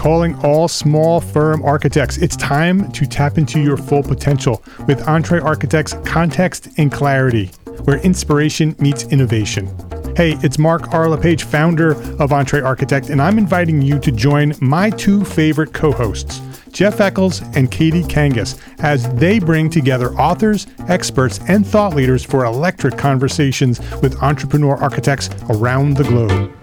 calling all small firm architects. It's time to tap into your full potential with EntreArchitect's Context and Clarity, where inspiration meets innovation. Hey, it's Mark R. LePage, founder of EntreArchitect, and I'm inviting you to join my two favorite co-hosts, Jeff Eccles and Katie Kangas, as they bring together authors, experts, and thought leaders for electric conversations with entrepreneur architects around the globe.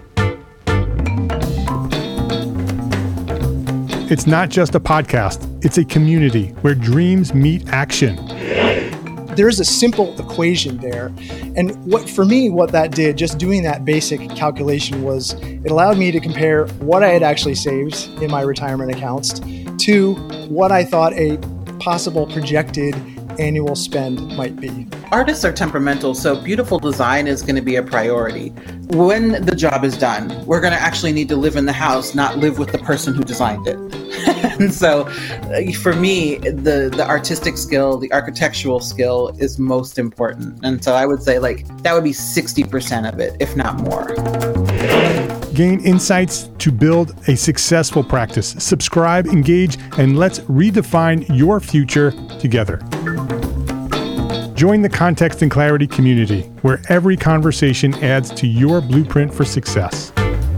It's not just a podcast, it's a community where dreams meet action. There's a simple equation there. And what that did, just doing that basic calculation, was it allowed me to compare what I had actually saved in my retirement accounts to what I thought a possible projected annual spend might be. Artists are temperamental, so beautiful design is going to be a priority. When the job is done, we're going to actually need to live in the house, not live with the person who designed it. And so for me, the artistic skill, the architectural skill is most important. And so I would say that would be 60% of it, if not more. Gain insights to build a successful practice. Subscribe, engage, and let's redefine your future together. Join the Context and Clarity community, where every conversation adds to your blueprint for success.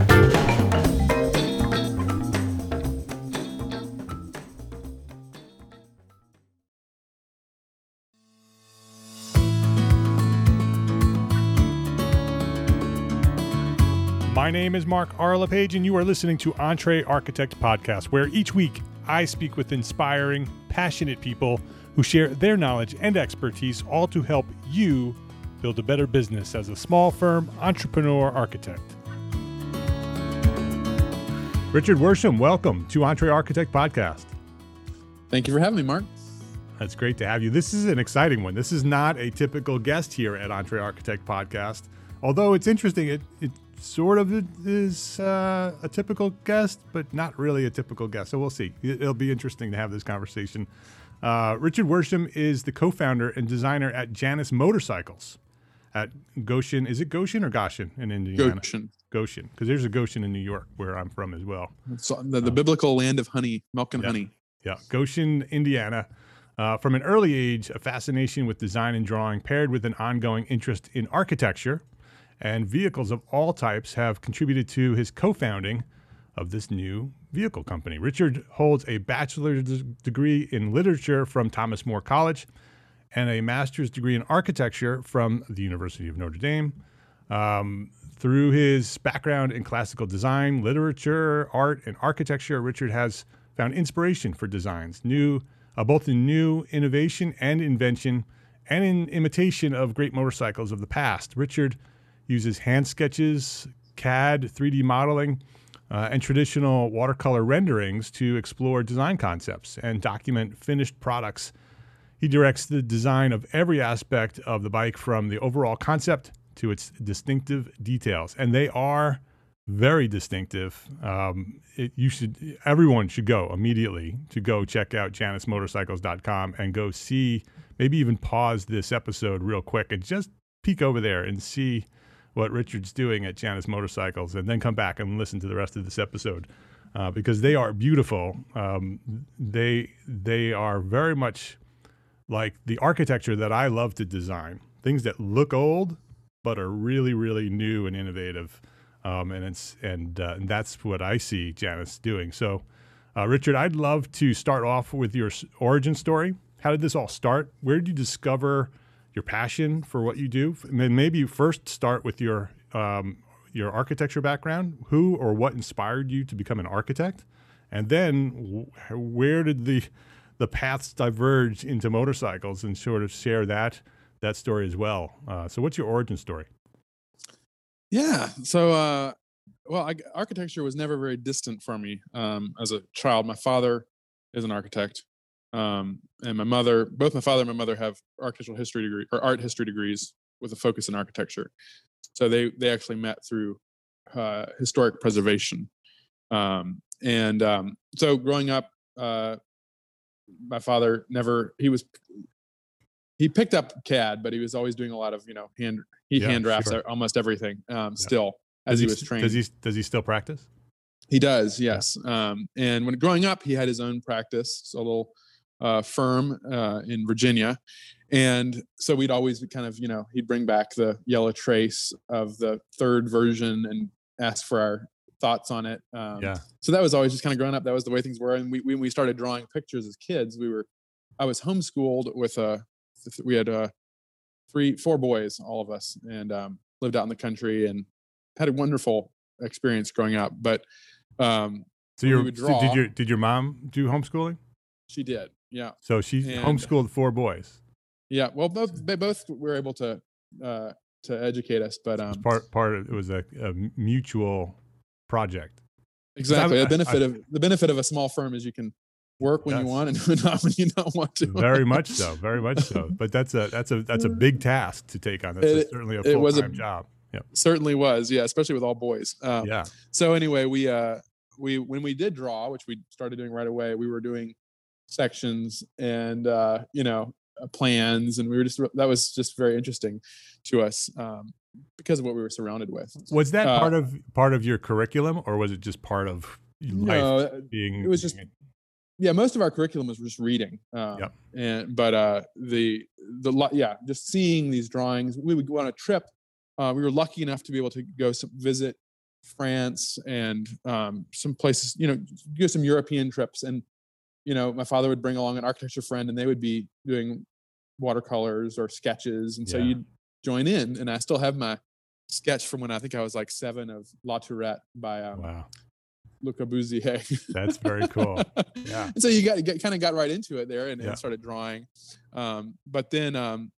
My name is Mark R. LePage, and you are listening to EntreArchitect Podcast, where each week I speak with inspiring, passionate people who share their knowledge and expertise, all to help you build a better business as a small firm entrepreneur architect. Richard Worsham, welcome to EntreArchitect Podcast. Thank you for having me, Mark. That's great to have you. This is an exciting one. This is not a typical guest here at EntreArchitect Podcast. Although it's interesting, it sort of is a typical guest, but not really a typical guest. So we'll see. It'll be interesting to have this conversation. Richard Worsham is the co-founder and designer at Janus Motorcycles at Goshen. Is it Goshen or Goshen in Indiana? Goshen, because there's a Goshen in New York where I'm from as well. So the biblical land of honey, milk and honey. Yeah, Goshen, Indiana. From an early age, a fascination with design and drawing paired with an ongoing interest in architecture and vehicles of all types have contributed to his co-founding of this new vehicle company. Richard holds a bachelor's degree in literature from Thomas More College and a master's degree in architecture from the University of Notre Dame. Through his background in classical design, literature, art, and architecture, Richard has found inspiration for designs, both in new innovation and invention, and in imitation of great motorcycles of the past. Richard uses hand sketches, CAD, 3D modeling, and traditional watercolor renderings to explore design concepts and document finished products. He directs the design of every aspect of the bike, from the overall concept to its distinctive details. And they are very distinctive. Everyone should go immediately to go check out janusmotorcycles.com and go see, maybe even pause this episode real quick and just peek over there and see what Richard's doing at Janus Motorcycles, and then come back and listen to the rest of this episode because they are beautiful. They are very much like the architecture that I love to design, things that look old but are really, really new and innovative. And that's what I see Janus doing. So, Richard, I'd love to start off with your origin story. How did this all start? Where did you discover your passion for what you do? And then maybe you first start with your architecture background. Who or what inspired you to become an architect? And then where did the paths diverge into motorcycles, and sort of share that story as well? So what's your origin story? Yeah. So, architecture was never very distant from me as a child. My father is an architect. And both my father and my mother have architectural history degree or art history degrees with a focus in architecture. So they actually met through historic preservation. So growing up, my father he picked up CAD, but he was always doing a lot of, hand drafts almost everything still as he was trained. Does he still practice? He does, yes. And when growing up, he had his own practice, a little firm in Virginia. And so we'd always kind of, he'd bring back the yellow trace of the third version and ask for our thoughts on it. So that was always just kind of growing up. That was the way things were. And when we started drawing pictures as kids, I was homeschooled with we had 4 boys, all of us, and lived out in the country and had a wonderful experience growing up. But so did your mom do homeschooling? She did, yeah. So she homeschooled 4 boys. Yeah, well, they both were able to educate us, but it was a mutual project. Exactly. The benefit of a small firm is you can work when you want and not when you don't want to. Very much so. But that's a big task to take on. That's certainly a full-time job. Yeah, certainly was. Yeah, especially with all boys. So anyway, we when we did draw, which we started doing right away, we were doing sections and plans, and that was just very interesting to us because of what we were surrounded with. Was that part of your curriculum, or was it just part of life? It was just. Yeah, most of our curriculum was just reading. Just seeing these drawings. We would go on a trip. We were lucky enough to be able to go visit France and some places, do some European trips. And, my father would bring along an architecture friend, and they would be doing watercolors or sketches. And so you'd join in. And I still have my sketch from when I think I was like 7 of La Tourette by Le Corbusier. That's very cool. Yeah. And so you kind of got right into it there and started drawing. But then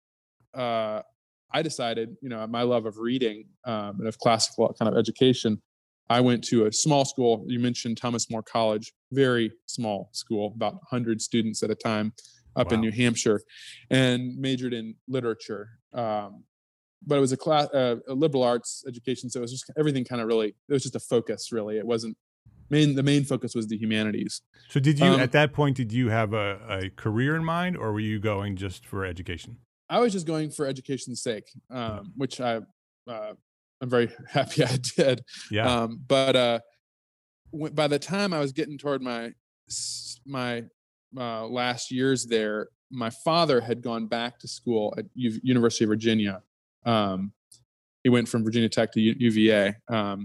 I decided, my love of reading and of classical kind of education, I went to a small school. You mentioned Thomas More College, very small school, about 100 students at a time up in New Hampshire, and majored in literature. But it was a liberal arts education. So it was just everything kind of it was just a focus, really. It wasn't, the main focus was the humanities. So did you, at that point, did you have a career in mind, or were you going just for education? I was just going for education's sake, which I'm very happy I did. Yeah. But by the time I was getting toward my last years there, my father had gone back to school at University of Virginia. He went from Virginia Tech to UVA,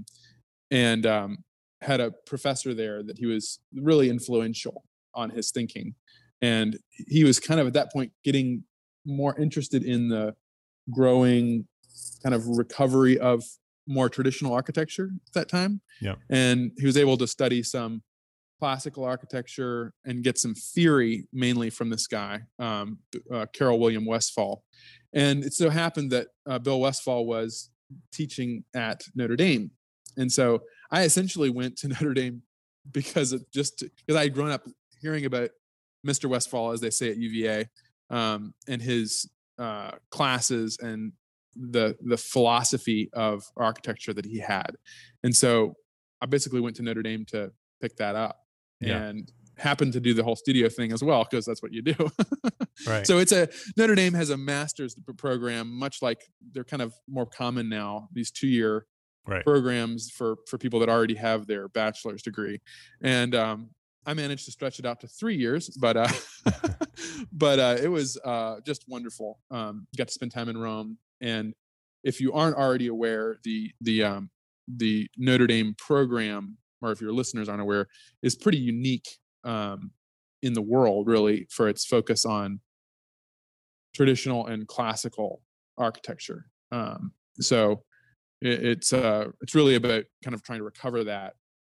and had a professor there that he was really influential on his thinking. And he was kind of at that point getting more interested in the growing kind of recovery of more traditional architecture at that time. Yeah. And he was able to study some classical architecture and get some theory mainly from this guy, Carroll William Westphal. And it so happened that Bill Westphal was teaching at Notre Dame. And so I essentially went to Notre Dame because I had grown up hearing about Mr. Westphal, as they say at UVA, and his classes and the philosophy of architecture that he had. And so I basically went to Notre Dame to pick that up and happened to do the whole studio thing as well, because that's what you do. Right. So Notre Dame has a master's program, much like they're kind of more common now, these 2-year programs for people that already have their bachelor's degree. And I managed to stretch it out to 3 years, but it was just wonderful. Got to spend time in Rome. And if you aren't already aware, the Notre Dame program, or if your listeners aren't aware, is pretty unique in the world, really, for its focus on traditional and classical architecture. So it's really about kind of trying to recover that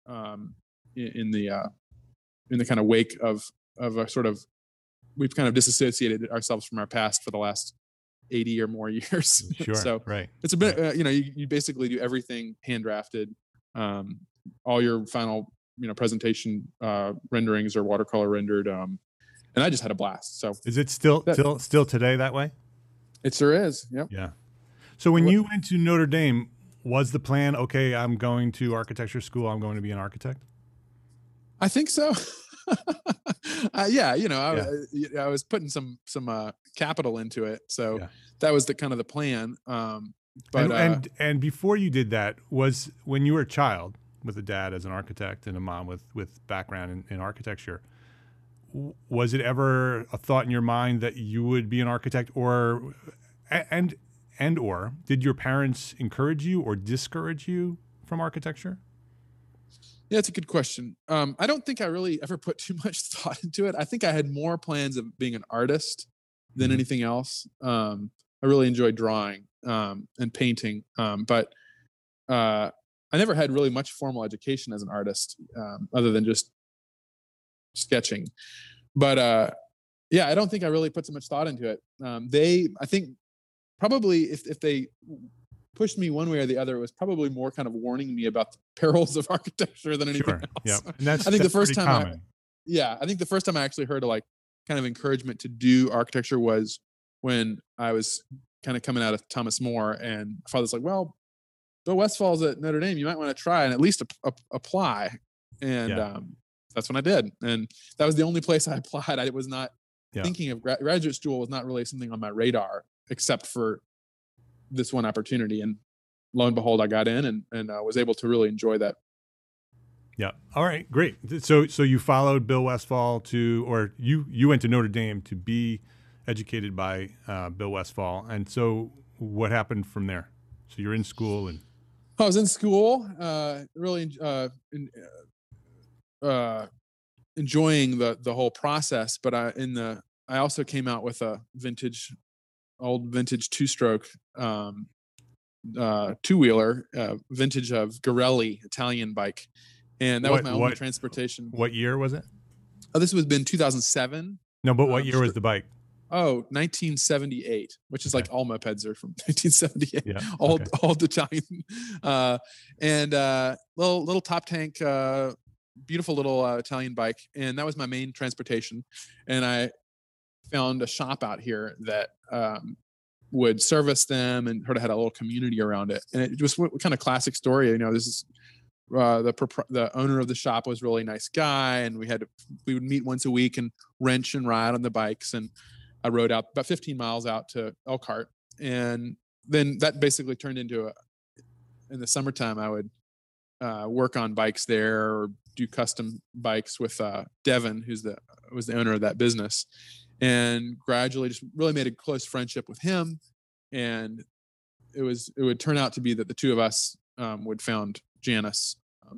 in the kind of wake of a sort of, we've kind of disassociated ourselves from our past for the last 80 or more years. Sure. So right. It's a bit, you basically do everything hand drafted. All your final, presentation renderings are watercolor rendered. And I just had a blast. So is it still today that way? It sure is. Yep. Yeah. So when you went to Notre Dame, was the plan, okay, I'm going to architecture school, I'm going to be an architect? I think so. I was putting some capital into it, so that was the kind of the plan. And before you did that, was when you were a child, with a dad as an architect and a mom with background in architecture. Was it ever a thought in your mind that you would be an architect, or did your parents encourage you or discourage you from architecture? Yeah, it's a good question. I don't think I really ever put too much thought into it. I think I had more plans of being an artist than anything else. I really enjoyed drawing and painting, but I never had really much formal education as an artist, other than just sketching. But yeah, I don't think I really put so much thought into it. I think probably if they pushed me one way or the other, it was probably more kind of warning me about the perils of architecture than anything else. Yeah, and I think the first time I think the first time I actually heard like kind of encouragement to do architecture was when I was kind of coming out of Thomas More, and my father's like, well, Bill Westfall's at Notre Dame, you might want to try and at least apply. And that's when I did. And that was the only place I applied. I was not thinking of graduate school was not really something on my radar, except for this one opportunity. And lo and behold, I got in and was able to really enjoy that. Yeah. All right, great. So you followed Bill Westfall or you went to Notre Dame to be educated by Bill Westfall. And so what happened from there? So you're in school and I was in school, really enjoying the whole process, but I also came out with a old vintage two-stroke two-wheeler, vintage of Garelli Italian bike, and that was my only transportation. What year was it? Oh, this was been 2007. No, but what year was the bike? Oh, 1978, which is like all mopeds are from 1978. Yeah, old Italian, and little top tank, beautiful little Italian bike, and that was my main transportation. And I found a shop out here that would service them, and sort of had a little community around it. And it was kind of classic story. You know, this is the owner of the shop was a really nice guy, and we would meet once a week and wrench and ride on the bikes. And I rode out about 15 miles out to Elkhart, and then that basically turned into in the summertime I would work on bikes there or do custom bikes with Devin, who was the owner of that business, and gradually just really made a close friendship with him. And it would turn out to be that the two of us would found Janus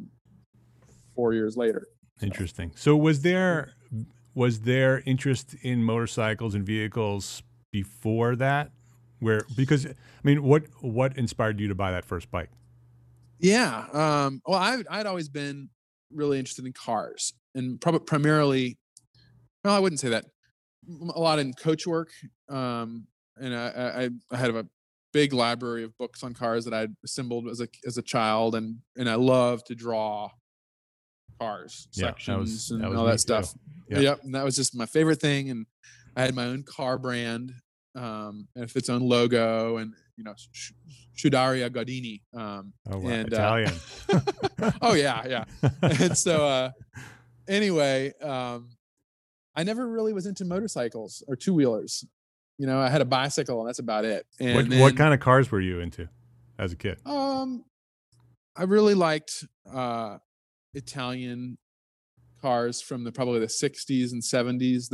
4 years later. Interesting. So was there interest in motorcycles and vehicles before that? Because I mean, what inspired you to buy that first bike? Yeah. Well, I'd always been really interested in cars, and primarily, well, I wouldn't say that, a lot in coach work. And I had a big library of books on cars that I'd assembled as a child, and I love to draw cars, sections, and all that stuff. Yep. And that was just my favorite thing. And I had my own car brand, and its own logo, and Scuderia Gardini. And Italian. Oh yeah. And so anyway, I never really was into motorcycles or two-wheelers. I had a bicycle, and that's about it. And what kind of cars were you into as a kid? I really liked Italian cars from probably the 60s and 70s.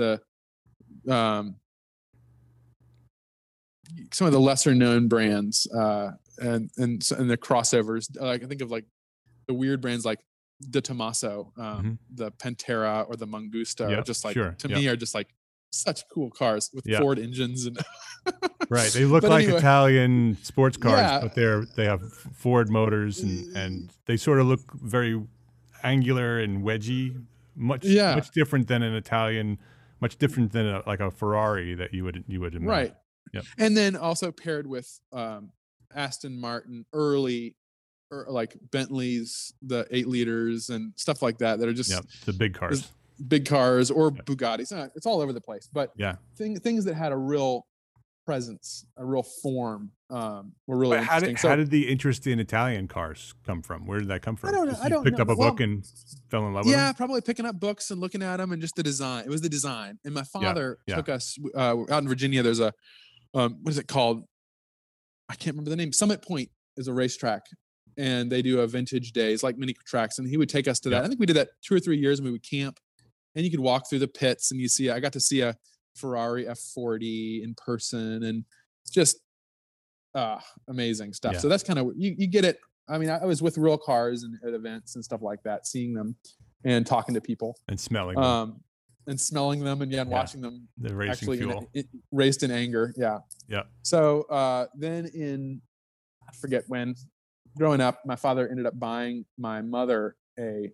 Some of the lesser known brands, and the crossovers. Like I think of like the weird brands like De Tomaso, the Pantera or the Mangusta, are just like me are just like such cool cars with Ford engines and right. They look like Italian sports cars, but they have Ford motors and they sort of look very angular and wedgy, much different than an Italian, much different than a Ferrari that you would imagine. Right. Yep. And then also paired with Aston Martin early, or like Bentleys, the 8 liters and stuff like that are just the big cars. Or Bugattis. It's all over the place. But things that had a real presence, a real form, were really interesting. How did the interest in Italian cars come from? Where did that come from? I don't know. I don't picked know. up a book and fell in love with them? Yeah, probably picking up books and looking at them, and just the design. It was the design. And my father took us out in Virginia. There's a what is it called? I can't remember the name. Summit Point is a racetrack and they do a vintage days like mini tracks, and he would take us to that. I think we did that 2 or 3 years, and we would camp, and you could walk through the pits, and I got to see a Ferrari F40 in person, and just amazing stuff. So that's kind of, you get it. I mean, I was with real cars and at events and stuff like that, seeing them and talking to people and smelling them. And watching them the racing actually fuel. Raced in anger. Yeah. So then I forget when, growing up, my father ended up buying my mother a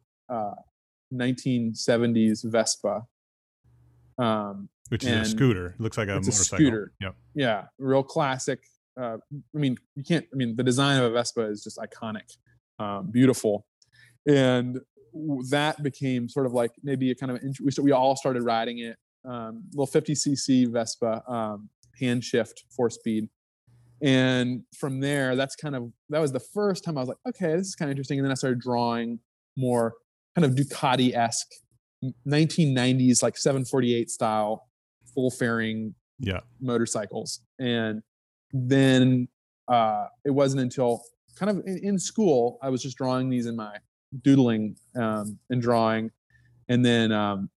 1970s Vespa. Which is a scooter. It looks like a motorcycle. A scooter. Yep. Yeah. Real classic. The design of a Vespa is just iconic, beautiful. And that became sort of like maybe a kind of, we all started riding it, little 50cc Vespa, hand shift 4-speed. And from there, that was the first time I was like, okay, this is kind of interesting. And then I started drawing more kind of Ducati-esque 1990s, like 748 style, full fairing motorcycles. And then it wasn't until kind of in school, I was just drawing these in my doodling and drawing. And then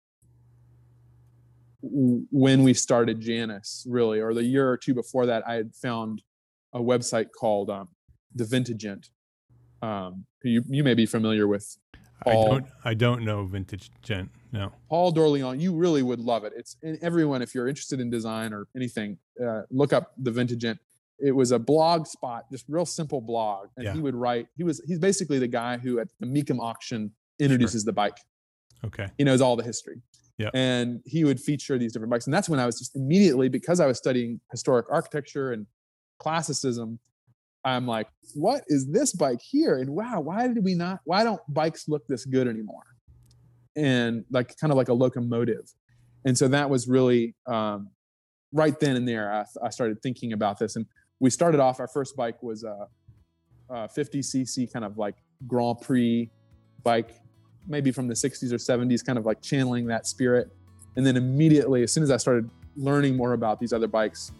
when we started Janus, really, or the year or two before that, I had found a website called The Vintagent. You may be familiar with Paul. I don't know Vintage Gent. No. Paul Dorleon. You really would love it. And everyone, if you're interested in design or anything, look up The Vintagent. It was a blog spot, just real simple blog. And he would write, he's basically the guy who at the Mecum auction introduces the bike. Okay. He knows all the history. Yeah. And he would feature these different bikes. And that's when I was just immediately, because I was studying historic architecture and classicism, I'm like, what is this bike here? And wow, why don't bikes look this good anymore? And like, kind of like a locomotive. And so that was really, right then and there, I started thinking about this. And we started off, our first bike was a 50cc kind of like Grand Prix bike, maybe from the 60s or 70s, kind of like channeling that spirit. And then immediately, as soon as I started learning more about these other bikes,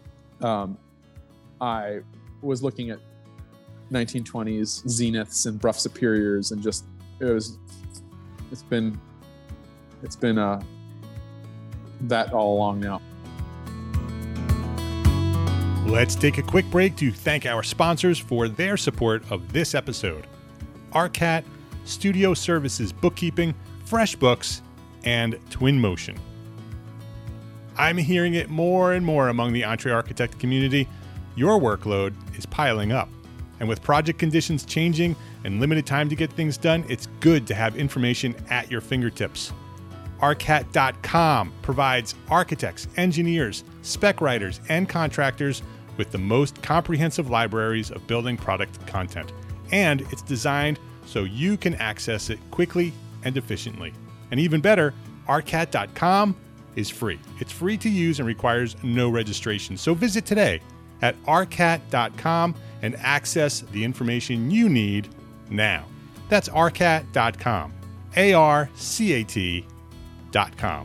I was looking at 1920s Zeniths and Brough Superiors, and just it's been that all along now. Let's take a quick break to thank our sponsors for their support of this episode: Arcat, Studio Services Bookkeeping, FreshBooks, and Twinmotion. I'm hearing it more and more among the EntreArchitect community. Your workload is piling up. And with project conditions changing and limited time to get things done, it's good to have information at your fingertips. Arcat.com provides architects, engineers, spec writers, and contractors with the most comprehensive libraries of building product content. And it's designed so you can access it quickly and efficiently. And even better, Arcat.com is free. It's free to use and requires no registration. So visit today at Arcat.com and access the information you need now. That's Arcat.com. ARCAT.com.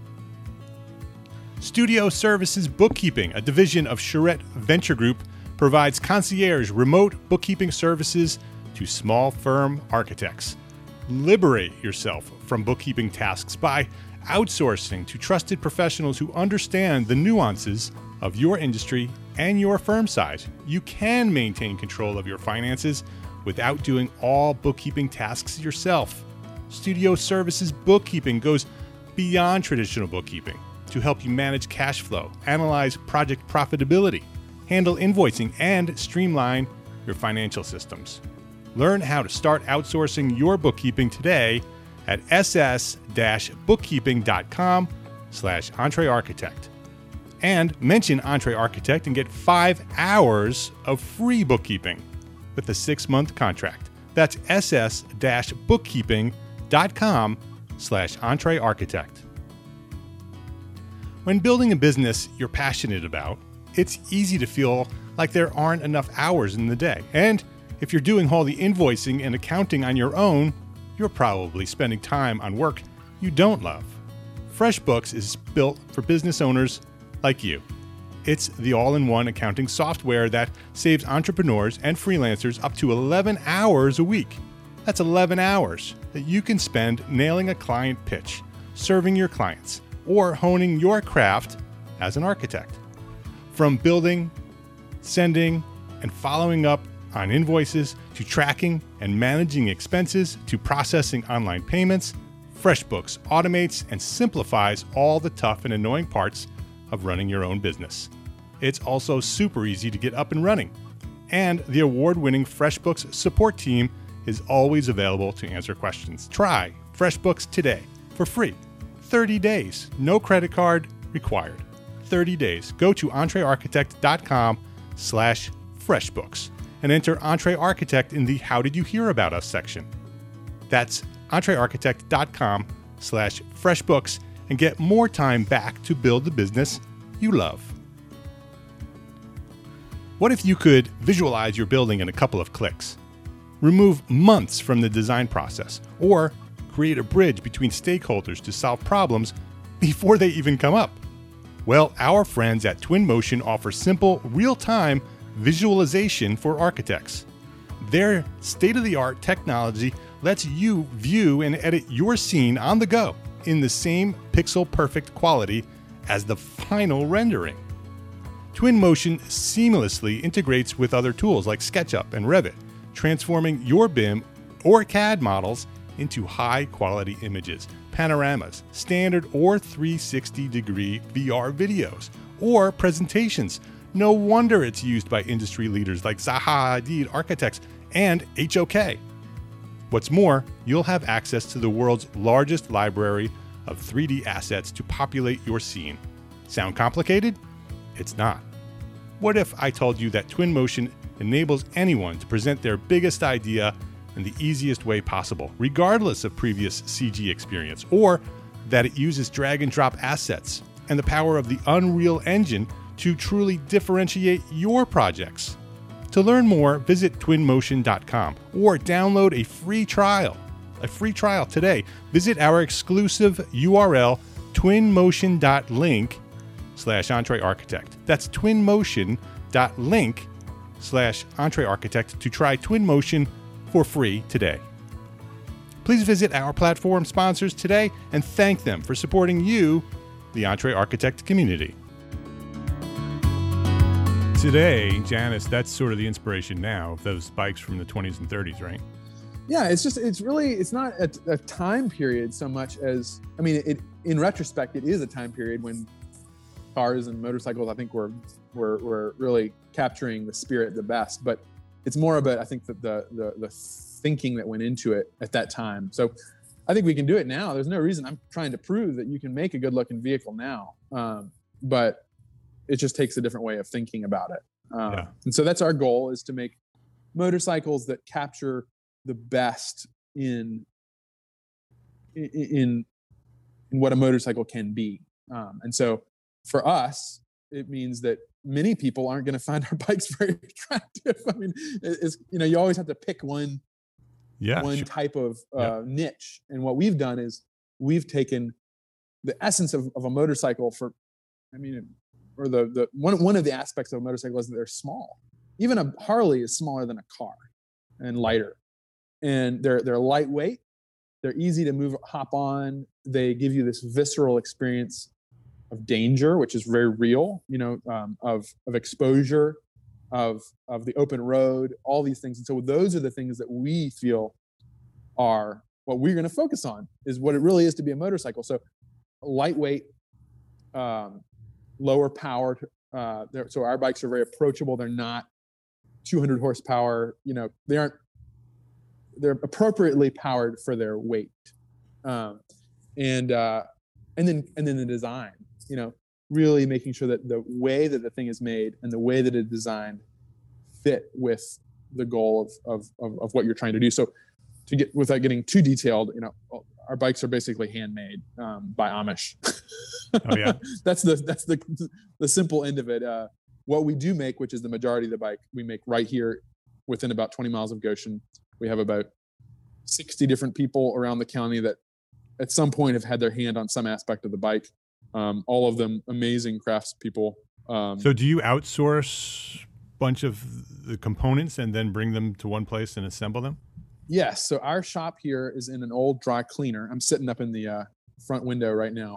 Studio Services Bookkeeping, a division of Charette Venture Group, provides concierge remote bookkeeping services to small firm architects. Liberate yourself from bookkeeping tasks by outsourcing to trusted professionals who understand the nuances of your industry and your firm size. You can maintain control of your finances without doing all bookkeeping tasks yourself. Studio Services Bookkeeping goes beyond traditional bookkeeping to help you manage cash flow, analyze project profitability, handle invoicing, and streamline your financial systems. Learn how to start outsourcing your bookkeeping today at ss-bookkeeping.com/EntreArchitect. And mention EntreArchitect and get 5 hours of free bookkeeping with a 6-month contract. That's ss-bookkeeping.com/EntreArchitect. When building a business you're passionate about, it's easy to feel like there aren't enough hours in the day. And if you're doing all the invoicing and accounting on your own, you're probably spending time on work you don't love. FreshBooks is built for business owners like you. It's the all-in-one accounting software that saves entrepreneurs and freelancers up to 11 hours a week. That's 11 hours that you can spend nailing a client pitch, serving your clients, or honing your craft as an architect. From building, sending, and following up on invoices, to tracking and managing expenses, to processing online payments, FreshBooks automates and simplifies all the tough and annoying parts of running your own business. It's also super easy to get up and running. And the award-winning FreshBooks support team is always available to answer questions. Try FreshBooks today for free. 30 days, no credit card required. 30 days. Go to entrearchitect.com/FreshBooks and enter EntreArchitect in the How Did You Hear About Us section. That's entrearchitect.com/FreshBooks and get more time back to build the business you love. What if you could visualize your building in a couple of clicks? Remove months from the design process, or create a bridge between stakeholders to solve problems before they even come up? Well, our friends at Twinmotion offer simple, real-time visualization for architects. Their state-of-the-art technology lets you view and edit your scene on the go in the same pixel-perfect quality as the final rendering. Twinmotion seamlessly integrates with other tools like SketchUp and Revit, transforming your BIM or CAD models into high-quality images, panoramas, standard or 360-degree VR videos, or presentations. No wonder it's used by industry leaders like Zaha Hadid Architects and HOK. What's more, you'll have access to the world's largest library of 3D assets to populate your scene. Sound complicated? It's not. What if I told you that Twinmotion enables anyone to present their biggest idea in the easiest way possible, regardless of previous CG experience, or that it uses drag and drop assets and the power of the Unreal Engine to truly differentiate your projects? To learn more, visit twinmotion.com or download a free trial today. Visit our exclusive URL, twinmotion.link/EntreArchitect. That's twinmotion.link/EntreArchitect to try Twinmotion for free today. Please visit our platform sponsors today and thank them for supporting you, the EntreArchitect community. Today, Janice, that's sort of the inspiration now of those bikes from the 20s and 30s, right? Yeah, it's not a time period so much as, I mean, in retrospect, it is a time period when cars and motorcycles, I think, were really capturing the spirit the best. But it's more about, I think, the thinking that went into it at that time. So I think we can do it now. There's no reason I'm trying to prove that you can make a good looking vehicle now. But it just takes a different way of thinking about it. And so that's our goal, is to make motorcycles that capture the best in what a motorcycle can be. And so for us, it means that many people aren't going to find our bikes very attractive. I mean, you always have to pick one type of niche. And what we've done is we've taken the essence of a motorcycle or the one of the aspects of a motorcycle is that they're small. Even a Harley is smaller than a car and lighter. And they're lightweight. They're easy to hop on. They give you this visceral experience of danger, which is very real, of exposure, of the open road, all these things. And so those are the things that we feel are what we're going to focus on, is what it really is to be a motorcycle. So lightweight, lower power. So our bikes are very approachable. They're not 200 horsepower. They're appropriately powered for their weight. And then the design, really making sure that the way that the thing is made and the way that it's designed fit with the goal of what you're trying to do. So without getting too detailed, our bikes are basically handmade by Amish. Oh yeah. That's the simple end of it. What we do make, which is the majority of the bike, we make right here within about 20 miles of Goshen. We have about 60 different people around the county that at some point have had their hand on some aspect of the bike. All of them amazing craftspeople. So do you outsource a bunch of the components and then bring them to one place and assemble them? Yes. So our shop here is in an old dry cleaner. I'm sitting up in the front window right now.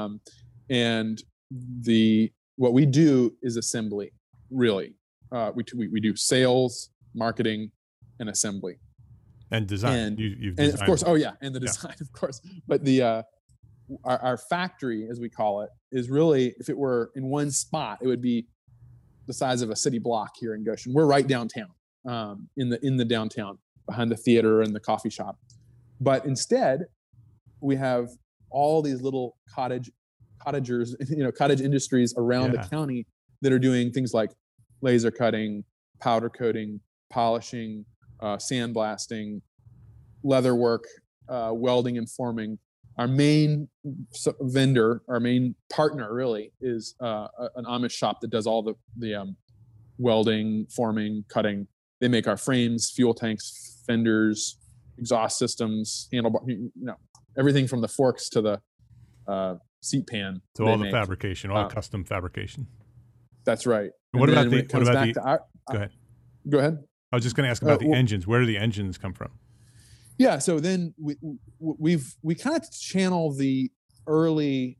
And what we do is assembly, really. We do sales, marketing, and assembly. And design. You've and of course, and the design, of course. But our factory, as we call it, is really, if it were in one spot, it would be the size of a city block here in Goshen. We're right downtown, in the downtown, behind the theater and the coffee shop. But instead, we have all these little cottagers, cottage industries around the county that are doing things like laser cutting, powder coating, polishing, sandblasting, leather work, welding and forming. Our main vendor, our main partner, really, is an Amish shop that does all the welding, forming, cutting. They make our frames, fuel tanks, fenders, exhaust systems, handlebar, everything from the forks to the seat pan. So all the fabrication, all the custom fabrication. That's right. What about go ahead. Go ahead. I was just going to ask about the engines. Where do the engines come from? Yeah. So then we kind of channel the early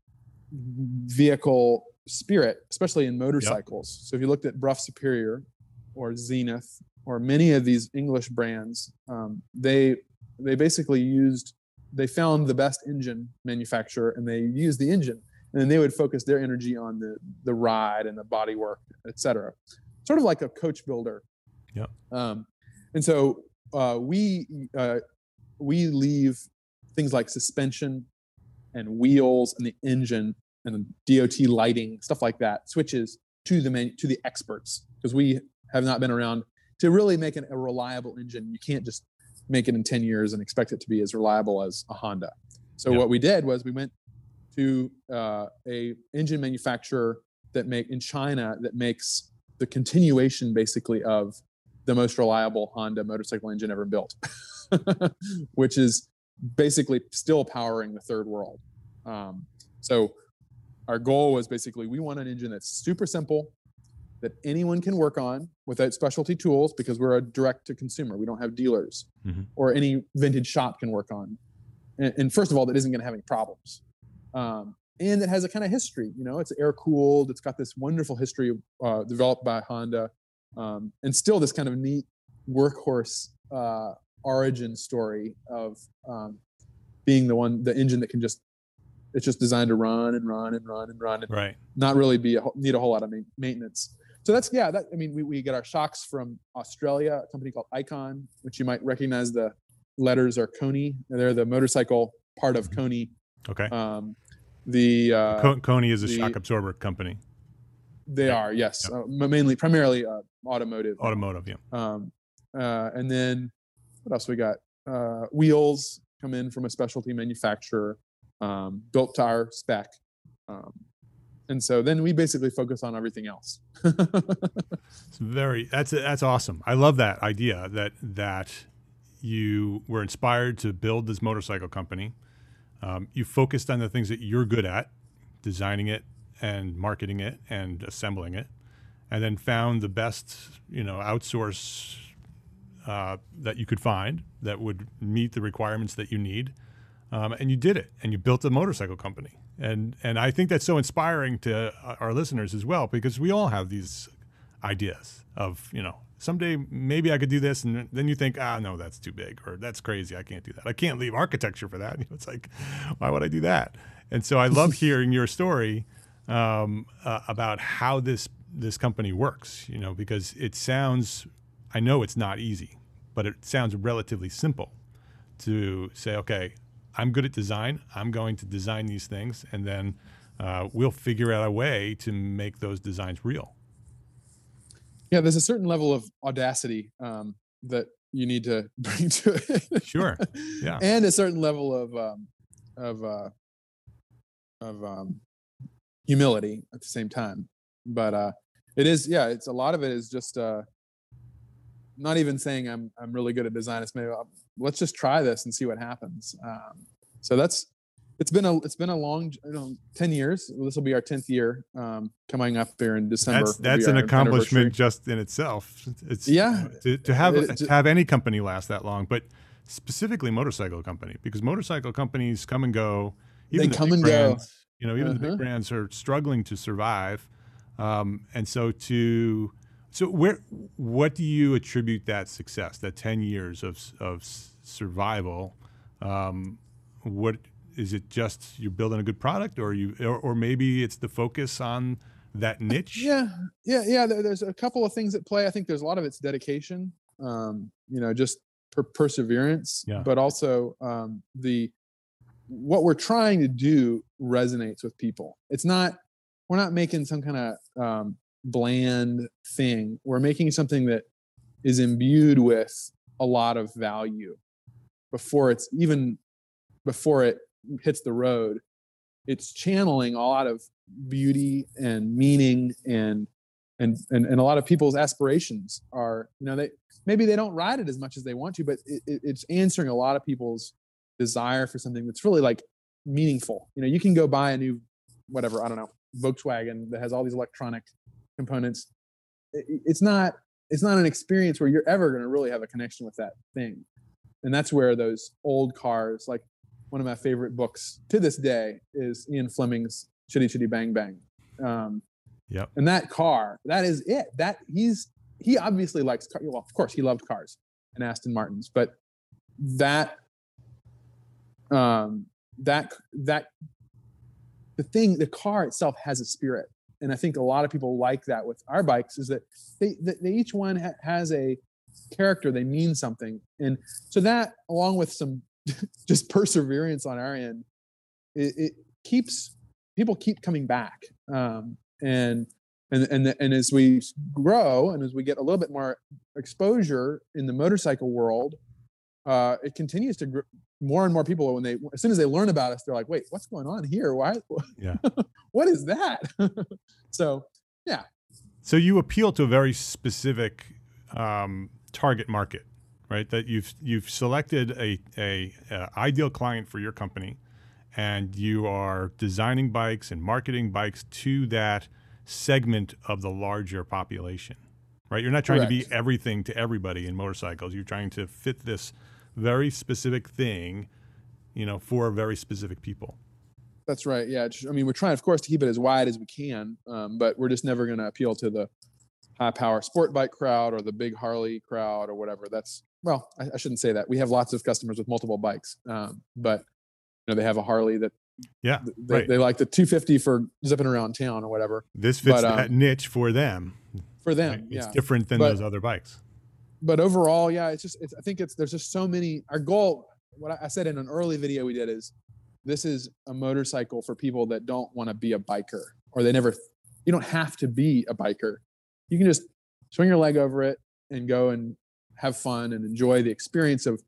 vehicle spirit, especially in motorcycles. Yep. So if you looked at Brough Superior or Zenith or many of these English brands, they basically they found the best engine manufacturer and they used the engine, and then they would focus their energy on the ride and the body work, et cetera. Sort of like a coach builder. Yeah. And so we leave things like suspension and wheels and the engine and the DOT lighting, stuff like that, switches to the experts, because we have not been around to really make a reliable engine. You can't just make it in 10 years and expect it to be as reliable as a Honda. So what we did was we went to a engine manufacturer in China that makes the continuation basically of the most reliable Honda motorcycle engine ever built, which is basically still powering the third world. So our goal was basically, we want an engine that's super simple, that anyone can work on without specialty tools, because we're a direct to consumer. We don't have dealers, or any vintage shop can work on. And first of all, that isn't going to have any problems. And it has a kind of history, it's air cooled. It's got this wonderful history developed by Honda. And still this kind of neat workhorse origin story of being the engine that it's just designed to run and run and run and run, and right, not really need a whole lot of maintenance. So that's, we get our shocks from Australia, a company called Icon, which you might recognize. The letters are Koni. They're the motorcycle part of Koni. Okay. Koni is a shock absorber company. They are, yes. Primarily automotive. Automotive, yeah. And then what else we got? Wheels come in from a specialty manufacturer, built to our spec. And so then we basically focus on everything else. That's awesome. I love that idea that you were inspired to build this motorcycle company. You focused on the things that you're good at, designing it and marketing it and assembling it, and then found the best, outsource that you could find that would meet the requirements that you need. And you did it, and you built a motorcycle company. And I think that's so inspiring to our listeners as well, because we all have these ideas of, someday maybe I could do this. And then you think, no, that's too big, or that's crazy. I can't do that. I can't leave architecture for that. It's like, why would I do that? And so I love hearing your story about how this company works, because it sounds, I know it's not easy, but it sounds relatively simple to say, okay, I'm good at design. I'm going to design these things, and then we'll figure out a way to make those designs real. Yeah, there's a certain level of audacity that you need to bring to it. Sure. Yeah. And a certain level of humility at the same time. But it's a lot of it is just not even saying I'm really good at design. It's maybe let's just try this and see what happens. So it's it's been a long 10 years. This will be our 10th year coming up there in December. That's an accomplishment just in itself. It's to have any company last that long, but specifically motorcycle company, because motorcycle companies come and go. Even they come and go. Even the big brands are struggling to survive. And so what do you attribute that success, that 10 years of survival? What is it? Just you're building a good product, or maybe it's the focus on that niche? Yeah. There's a couple of things at play. I think there's a lot of it's dedication, just perseverance, but also what we're trying to do resonates with people. We're not making some kind of bland thing. We're making something that is imbued with a lot of value before it hits the road. It's channeling a lot of beauty and meaning, and a lot of people's aspirations are, maybe they don't ride it as much as they want to, but it's answering a lot of people's desire for something that's really like meaningful. You can go buy a new, whatever, I don't know, Volkswagen that has all these electronic components. It's not an experience where you're ever going to really have a connection with that thing. And that's where those old cars, like one of my favorite books to this day is Ian Fleming's Chitty Chitty Bang Bang. Yep. And that car, that is it. He obviously likes cars. Well, of course he loved cars and Aston Martins, but the car itself has a spirit. And I think a lot of people like that with our bikes, is that they each one has a character, they mean something. And so that, along with some just perseverance on our end, it keeps people keep coming back. And as we grow and as we get a little bit more exposure in the motorcycle world, it continues to grow. More and more people, as soon as they learn about us, they're like, wait, what's going on here? Why? Yeah. What is that? So, yeah. So you appeal to a very specific target market, right? That you've selected a ideal client for your company, and you are designing bikes and marketing bikes to that segment of the larger population, right? You're not trying to be everything to everybody in motorcycles. You're trying to fit this very specific thing, for very specific people. That's right. Yeah. I mean, we're trying, of course, to keep it as wide as we can, but we're just never going to appeal to the high power sport bike crowd or the big Harley crowd or whatever. I shouldn't say that. We have lots of customers with multiple bikes, but they have a Harley that they like the 250 for zipping around town or whatever. This fits that niche for them. For them, right? It's different than those other bikes. But overall, I think there's just so many. Our goal, what I said in an early video we did, is this is a motorcycle for people that don't want to be a biker, or you don't have to be a biker. You can just swing your leg over it and go and have fun and enjoy the experience of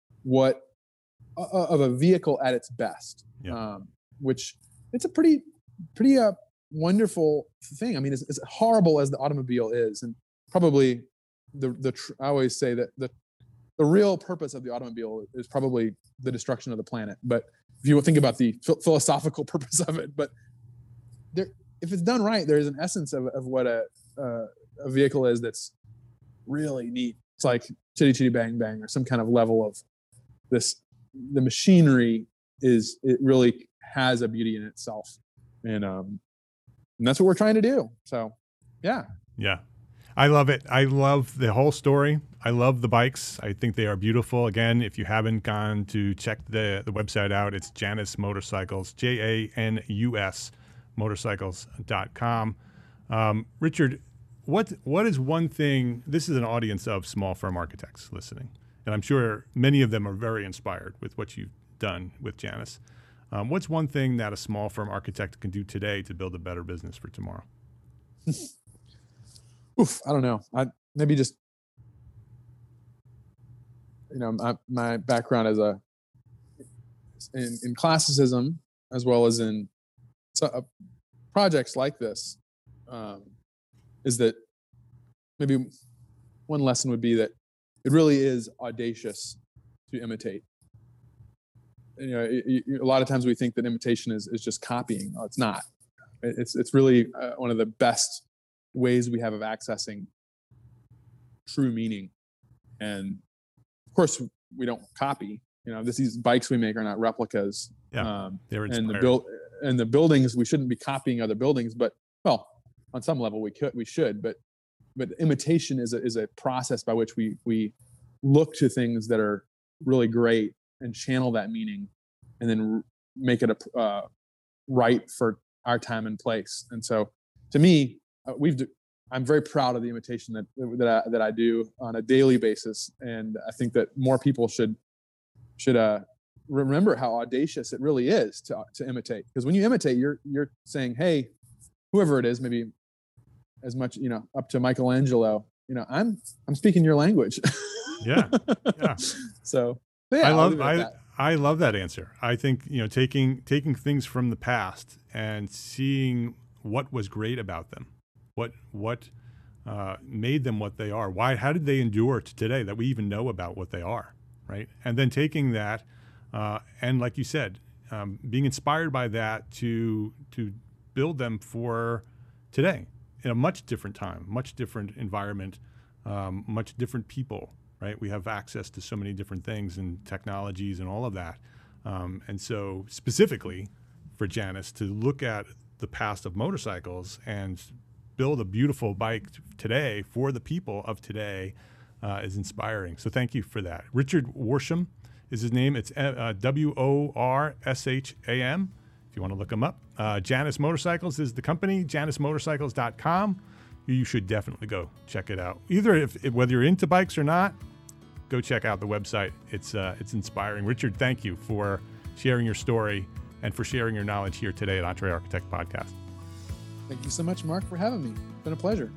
a vehicle at its best. Yeah. Which it's a pretty wonderful thing. I mean, as horrible as the automobile is, and probably I always say that the real purpose of the automobile is probably the destruction of the planet. But if you think about the philosophical purpose of it, but if it's done right, there is an essence of what a vehicle is that's really neat. It's like Chitty Chitty Bang Bang, or some kind of level of this. The machinery it really has a beauty in itself, and that's what we're trying to do. So, yeah. I love it. I love the whole story. I love the bikes. I think they are beautiful. Again, if you haven't gone to check the website out, it's Janus Motorcycles, JANUS motorcycles.com. Richard, what is one thing, this is an audience of small firm architects listening, and I'm sure many of them are very inspired with what you've done with Janus. What's one thing that a small firm architect can do today to build a better business for tomorrow? I don't know. Maybe just, my background as in classicism, as well as in projects like this, is that maybe one lesson would be that it really is audacious to imitate. a lot of times we think that imitation is just copying. Oh, it's not. It's really one of the best ways we have of accessing true meaning. And of course, we don't copy. These bikes we make are not replicas. Yeah, they're inspired. And the buildings, we shouldn't be copying other buildings, but on some level we should. But imitation is a process by which we look to things that are really great and channel that meaning, and then make it right for our time and place. And so, to me, I'm very proud of the imitation that I do on a daily basis, and I think that more people should remember how audacious it really is to imitate. Because when you imitate, you're saying, hey, whoever it is, maybe as much up to Michelangelo, I'm speaking your language. Yeah. So I love that answer. I think taking things from the past and seeing what was great about them, what made them what they are. How did they endure to today that we even know about what they are, right? And then taking that and, like you said, being inspired by that to build them for today in a much different time, much different environment, much different people. Right, we have access to so many different things and technologies and all of that, and so specifically for Janice to look at the past of motorcycles and build a beautiful bike today for the people of today is inspiring. So thank you for that. Richard Worsham is his name. It's Worsham. If you want to look him up, Janice Motorcycles is the company. JaniceMotorcycles.com. You should definitely go check it out. Either whether you're into bikes or not, go check out the website. It's inspiring. Richard, thank you for sharing your story and for sharing your knowledge here today at Entre Architect Podcast. Thank you so much, Mark, for having me. It's been a pleasure.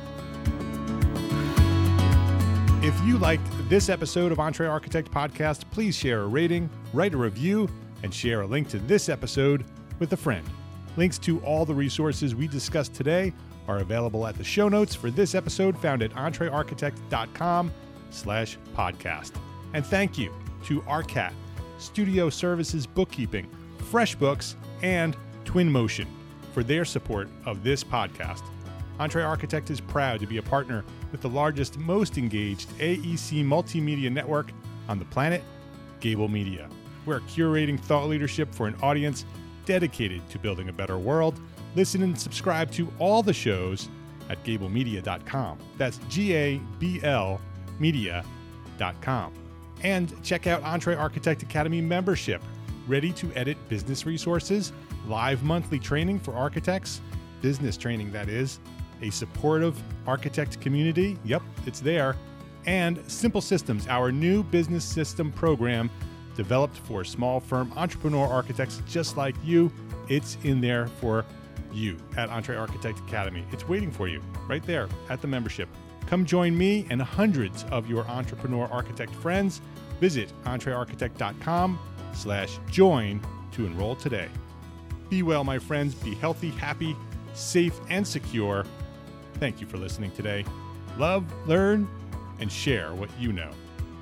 If you liked this episode of Entre Architect Podcast, please share a rating, write a review, and share a link to this episode with a friend. Links to all the resources we discussed today are available at the show notes for this episode found at entrearchitect.com/podcast. And thank you to ARCAT, Studio Services Bookkeeping, FreshBooks, and Twinmotion for their support of this podcast. Entre Architect is proud to be a partner with the largest, most engaged AEC multimedia network on the planet, Gable Media. We're curating thought leadership for an audience dedicated to building a better world. Listen and subscribe to all the shows at gablemedia.com. That's GABL media.com. And check out Entre Architect Academy membership. Ready to edit business resources, live monthly training for architects, business training that is, a supportive architect community, yep, it's there, and Simple Systems, our new business system program developed for small firm entrepreneur architects just like you. It's in there for you at Entre Architect Academy. It's waiting for you right there at the membership. Come join me and hundreds of your entrepreneur architect friends. Visit entrearchitect.com/join to enroll today. Be well, my friends. Be healthy, happy, safe, and secure. Thank you for listening today. Love, learn, and share what you know.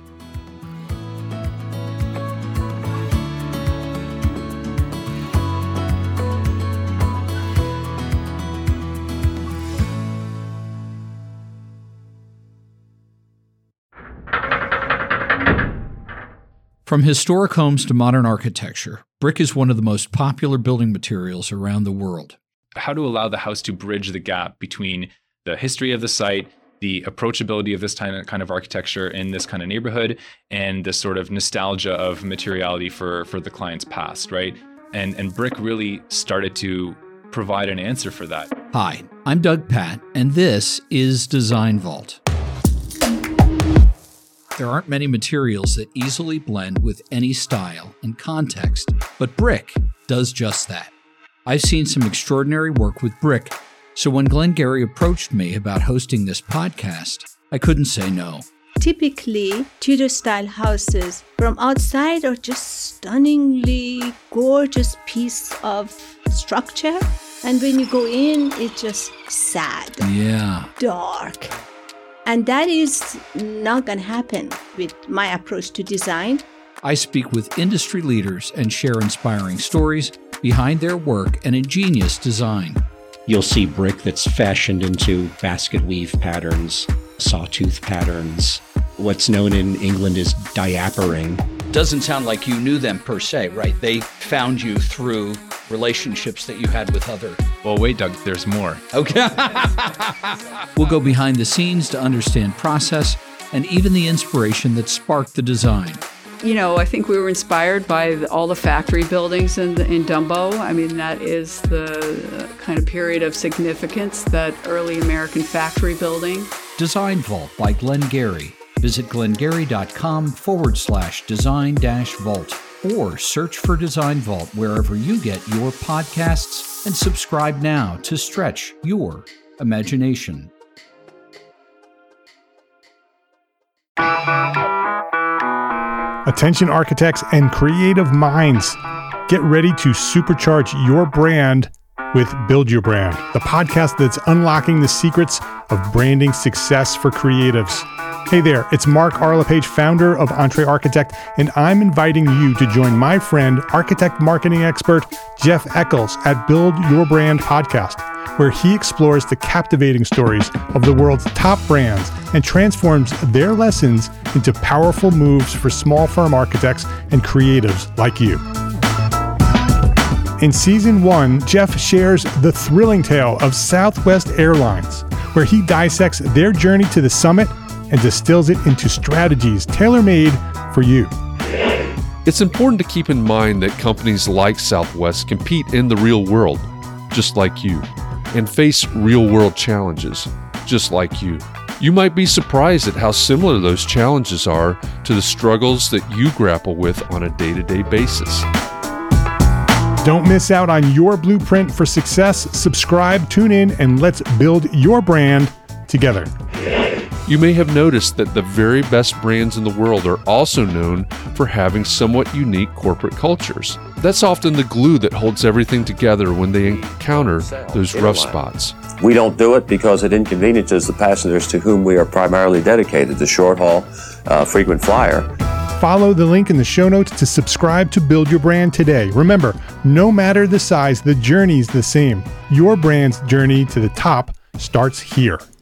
From historic homes to modern architecture, brick is one of the most popular building materials around the world. How to allow the house to bridge the gap between the history of the site, the approachability of this kind of architecture in this kind of neighborhood, and the sort of nostalgia of materiality for the client's past, right? And brick really started to provide an answer for that. Hi, I'm Doug Patt, and this is Design Vault. There aren't many materials that easily blend with any style and context, but brick does just that. I've seen some extraordinary work with brick, so when Glenn Gary approached me about hosting this podcast, I couldn't say no. Typically, Tudor-style houses from outside are just stunningly gorgeous piece of structure, and when you go in, it's just sad, dark. And that is not going to happen with my approach to design. I speak with industry leaders and share inspiring stories behind their work and ingenious design. You'll see brick that's fashioned into basket weave patterns, sawtooth patterns. What's known in England as diapering. Doesn't sound like you knew them per se, right? They found you through relationships that you had with other... Well, wait, Doug, there's more. Okay. We'll go behind the scenes to understand process and even the inspiration that sparked the design. You know, I think we were inspired by all the factory buildings in Dumbo. I mean, that is the kind of period of significance, that early American factory building. Design Vault by Glengarry. Visit glengarry.com/design-vault or search for Design Vault wherever you get your podcasts and subscribe now to stretch your imagination. Attention architects and creative minds, get ready to supercharge your brand with Build Your Brand, the podcast that's unlocking the secrets of branding success for creatives. Hey there, it's Mark Arlepage, founder of Entre Architect, and I'm inviting you to join my friend, architect marketing expert Jeff Eccles at Build Your Brand podcast, where he explores the captivating stories of the world's top brands and transforms their lessons into powerful moves for small firm architects and creatives like you. In Season 1, Jeff shares the thrilling tale of Southwest Airlines, where he dissects their journey to the summit and distills it into strategies tailor-made for you. It's important to keep in mind that companies like Southwest compete in the real world, just like you, and face real-world challenges, just like you. You might be surprised at how similar those challenges are to the struggles that you grapple with on a day-to-day basis. Don't miss out on your blueprint for success. Subscribe, tune in, and let's build your brand together. You may have noticed that the very best brands in the world are also known for having somewhat unique corporate cultures. That's often the glue that holds everything together when they encounter those rough spots. We don't do it because it inconveniences the passengers to whom we are primarily dedicated, the short haul, frequent flyer. Follow the link in the show notes to subscribe to Build Your Brand today. Remember, no matter the size, the journey's the same. Your brand's journey to the top starts here.